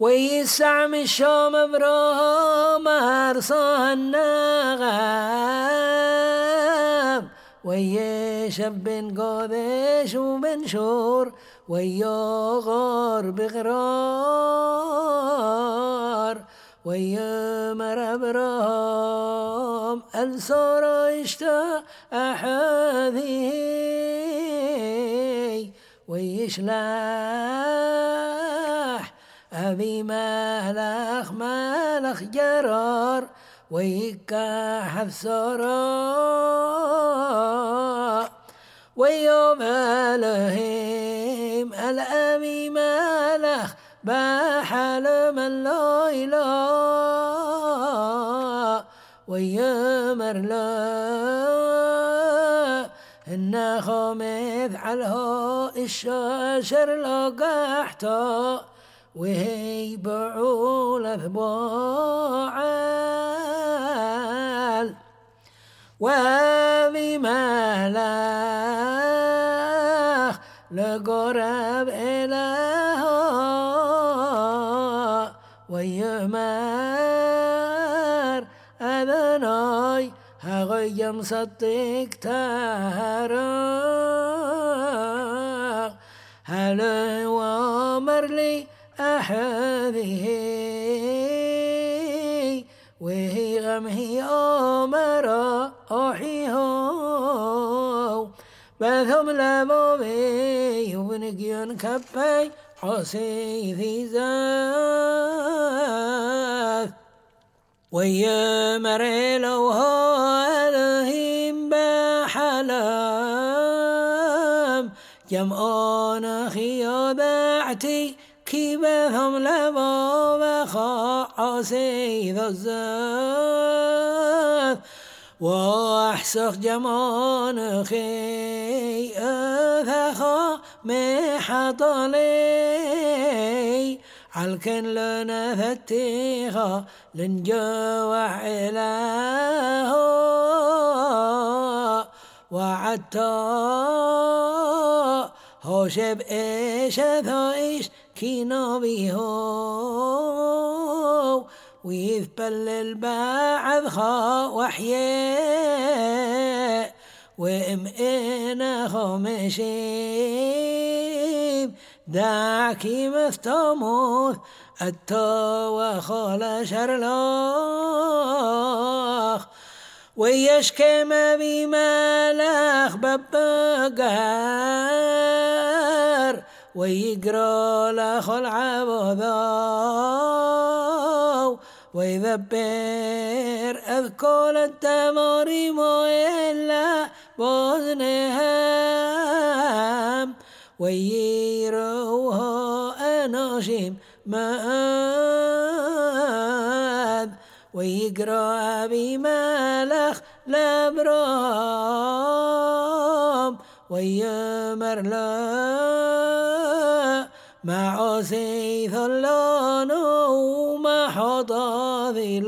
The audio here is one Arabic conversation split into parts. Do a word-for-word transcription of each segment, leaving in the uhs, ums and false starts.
ويسعم الشام براهم أرصى النغم ويشب بن قادش وبن شور ويغار بغرار ويمر برام الصور اشتا أحذي ويشلح أبي مالخ مالخ جرار ويكاحف سراء ويوم لهم الأبي مالخ بحل من لا إله ويمر له إن خمث على الشاشر لقحته وهي بعول أثباعال وبمالخ لقرب إلها ويمر أذناي هغي مصدق تهرا هل وامر لي أحذه وهي غمه أمر أحيه بثم لبوبي وبنقيون كبي حسي في ذات ويمر لوها لهم بحلام جمعون خيابعتي كيبهم لبوب خاصي ذا الزاث واحسخ جمان خي أثخا محطلي عالكن لنا فتيخا لنجوح إله وعتا هوشب إيش ثايش كينا بيهو ويذبل البعض خا وحياء وإم إنا خمشيب داكي مفتموث التوى خال شرلاخ ويشكم بمالخ ببقار ويقرأ لخ العبوذاو ويذبر أذكول التماريم إلا بوزنهم ويروها أناشيم مآذ ويقرأ بمالخ لبرام ويمر لا مع سيث اللون ومحطا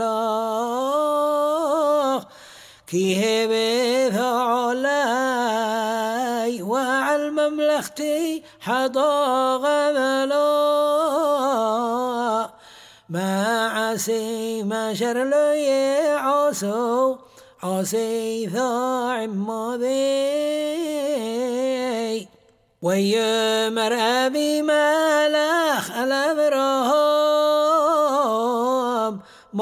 ذلاخ كي هبث علي وعلى مملختي حضا غذلا ما عسي ما شر لي عصو عسي ثاع ماذي ويمر أبي مالخ الأبرام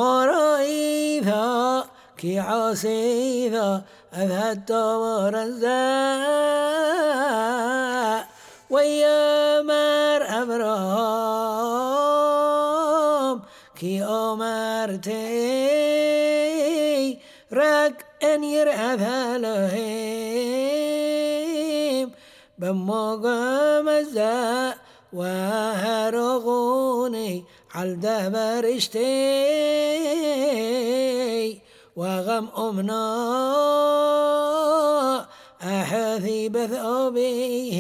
مريثا كي عسيثا أذهت مرزا ويمر أبرام كي أمرتي رك أن يرأى لهم بمقام الزاء وهرغوني عالده برشتي وغم أمنا أحثي بثوبيه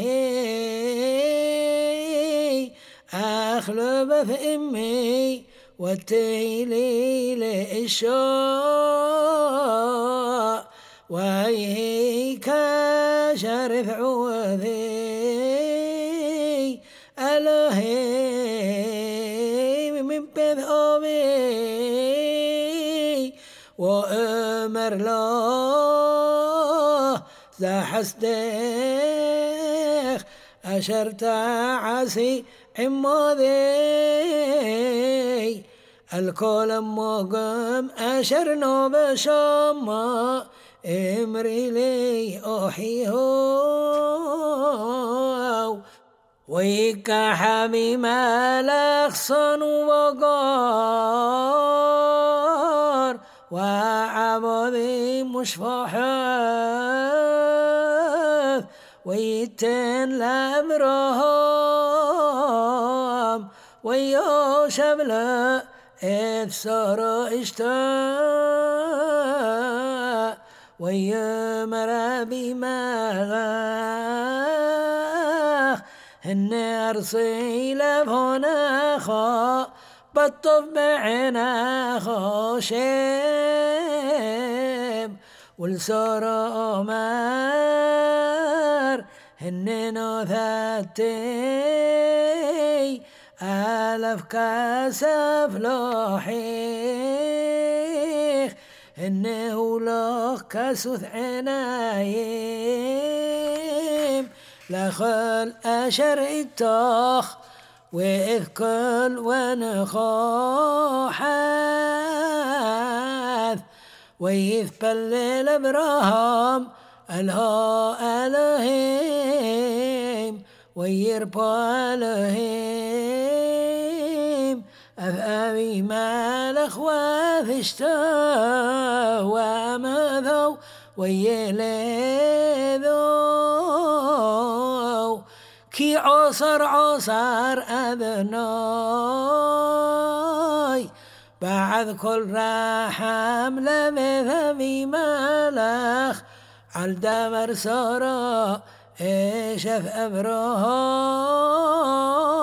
أخلو بث أمي والتيلي لإشاء وهي كشرف عوذي ألهي بذوبي وأمر له ذا حسديخ أشرت عسي عماذي الكل مقام أشرنا بشما امري لي أحيهو ويكا حميم الأخصن وقار وعبدي مشفحث ويتن لأمرهم ويا شبل إذ صار اشتاء ويا مرابي ملاخ النار صيلة هنا خا بطف معنا خاشم والصار أمر هننا ذاتي ألف كاسف لوحيخ إنه لخ كسوث عنايم لخل أشر التخ وإذ كل ونخاحث وإذ بلل إبراهام الها ألهيم ويربى ألهيم أفأبي مالخ وفشتا ومذو ويلذو كي عصر عصر أذناي بعد كل رحم لمذهبي مالخ عالدمر سارا إيش أف أمرها